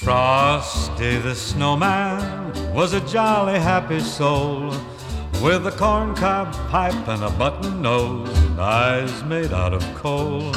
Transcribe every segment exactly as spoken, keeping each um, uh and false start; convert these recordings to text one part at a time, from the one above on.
Frosty the Snowman was a jolly happy soul, with a corncob pipe and a button nose and eyes made out of coal.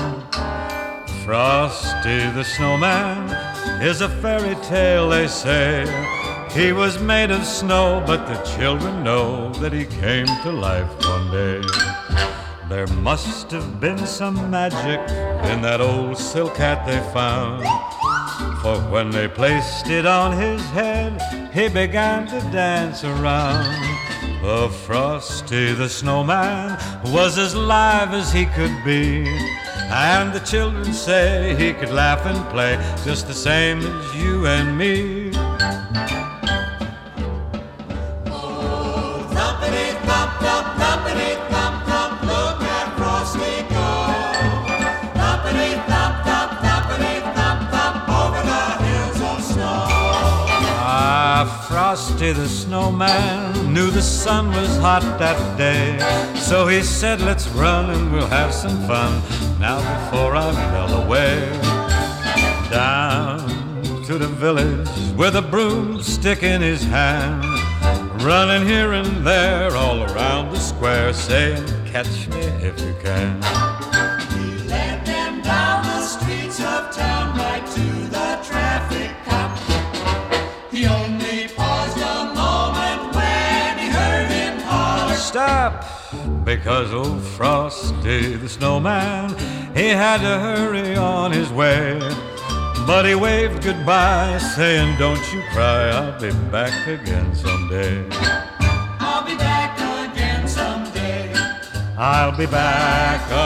Frosty the Snowman is a fairy tale, they say. He was made of snow, but the children know that he came to life one day. There must have been some magic in that old silk hat they found, for when they placed it on his head, he began to dance around. Oh, Frosty the Snowman was as live as he could be, and the children say he could laugh and play just the same as you and me. Oh, thumpity thump thump, thumpity thump thump, look at Frosty go. Thumpity thump thump, thumpity thump thump, over the hills of snow. Ah, Frosty the Snowman knew the sun was hot that day, so he said, let's run and we'll have some fun now before I melt away. Down to the village with a broomstick in his hand, running here and there all around the square, saying, catch me if you can. He led them down the streets of town, right to the traffic cop. He only paused a moment when he heard him holler, stop! Because old Frosty the Snowman, he had to hurry on his way. But he waved goodbye, saying, don't you cry, I'll be back again someday. I'll be back again someday. I'll be back